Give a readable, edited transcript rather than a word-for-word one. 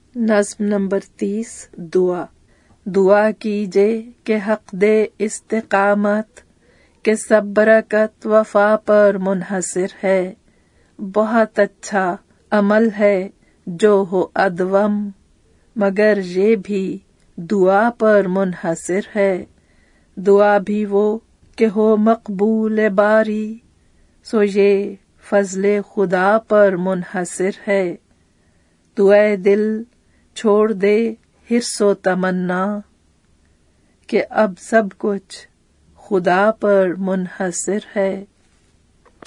नज़्म नंबर 30। दुआ। दुआ कीजे के हक दे इस्तिकामत, के सब बरकत वफा पर मुनहसिर है। बहुत अच्छा अमल है जो हो अदवम, मगर ये भी दुआ पर मुनहसिर है। दुआ भी वो के हो मकबूल बारी, सो ये फजले खुदा पर मुनहसिर है। दुआ दिल छोड़ दे हिर्सो तमन्ना, कि अब सब कुछ खुदा पर मुनहसिर है।